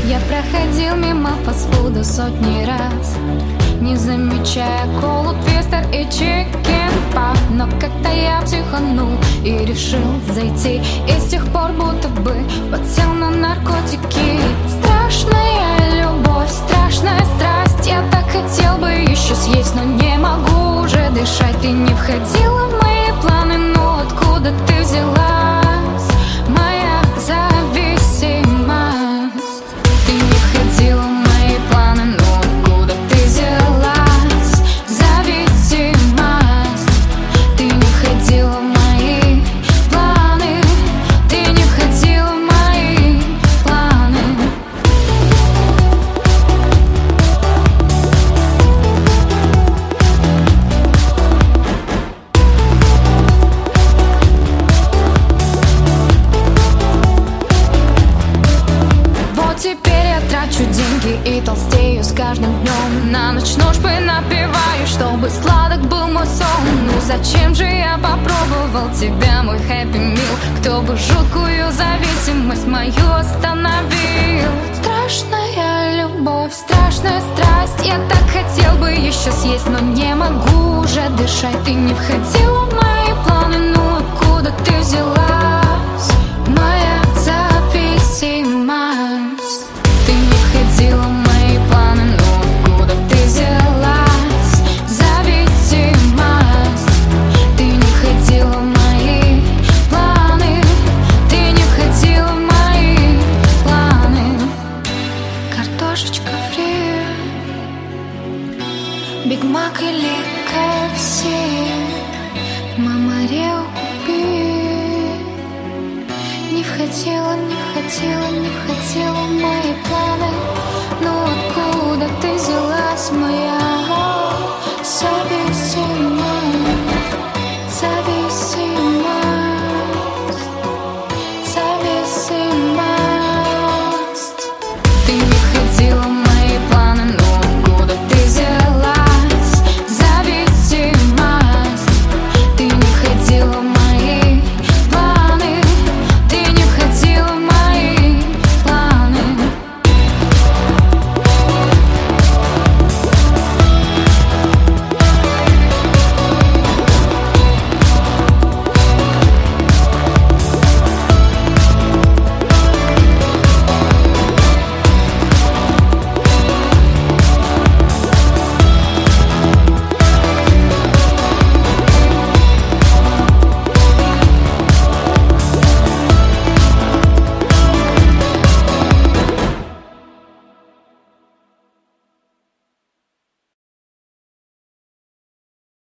Я проходил мимо фастфуда сотни раз, не замечая колу, твистер и чикен-пак. Но как-то я психанул и решил зайти, и с тех пор будто бы подсел на наркотики. Страшная любовь, страшная страсть. Я так хотел бы еще съесть, но не могу уже дышать. Ты не входила в мои планы, но откуда ты взялась? Моя зависимость. Ты не входила в мои планы, но откуда ты взялась? Зависимость. Ты не входила в мои планы. Ты не входила в мои планы. Вот теперь я трачу деньги и толстею с каждым днем. На ночь ножпы напиваю, чтобы сладок был мой сон. Ну зачем же я попробовал тебя, мой хэппи мил? Кто бы жуткую зависимость мою остановил? Страшная любовь, страшная страсть. Я так хотел бы еще съесть, но не могу уже дышать. Ты не входила в мои планы, ну откуда ты взялась? Моя зависимость. Ты не входила в мои планы, но откуда ты взялась? Зависимость. Ты не входила в мои планы. Ты не входила в мои планы. Картошечка фри, Биг Мак или КФС, мама Рио купи. Не входила, не входила, не входила